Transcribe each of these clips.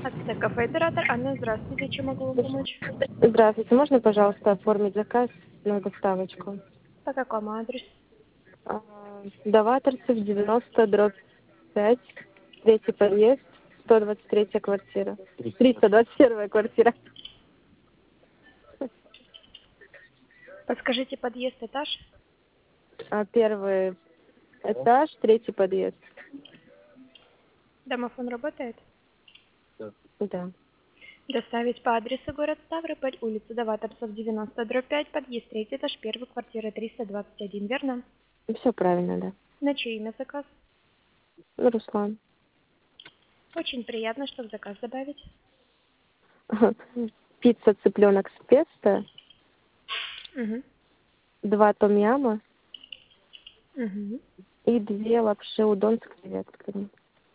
АЦТ кафе оператор Анна, здравствуйте, чем могу вам помочь? Здравствуйте, можно, пожалуйста, оформить заказ на доставочку? По какому адресу? Даваторцев, 90/5, третий подъезд, 123 квартира. 321 квартира. Подскажите, подъезд, этаж? Первый этаж, третий подъезд. Домофон работает? Да. Доставить по адресу город Ставрополь, улица Даваторцев, 90/5, подъезд 3, этаж 1, квартира 321, верно? Все правильно, да. На чье имя заказ? Руслан. Очень приятно, что в заказ добавить. Пицца цыпленок с песто, Угу. 2 том-яма Угу. и 2 лапши удон с креветками.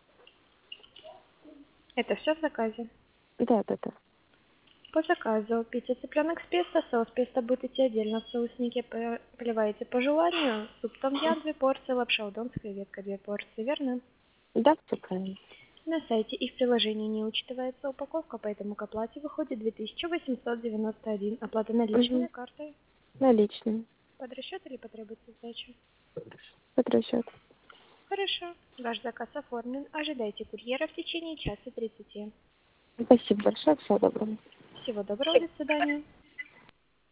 Это все в заказе? Да. По заказу пицца цыпленок с песто, соус песто будет идти отдельно в соуснике, поливаете по желанию, суп том-ям 2 порции, лапша удон с креветкой 2 порции, верно? Да, все правильно. На сайте и в приложении не учитывается упаковка, поэтому к оплате выходит 2891. Оплата наличными Угу. картой. Наличные. Под расчет или потребуется сдача? Под расчет. Хорошо. Ваш заказ оформлен. Ожидайте курьера в течение часа 30. Спасибо большое, всего доброго. Всего доброго, до свидания.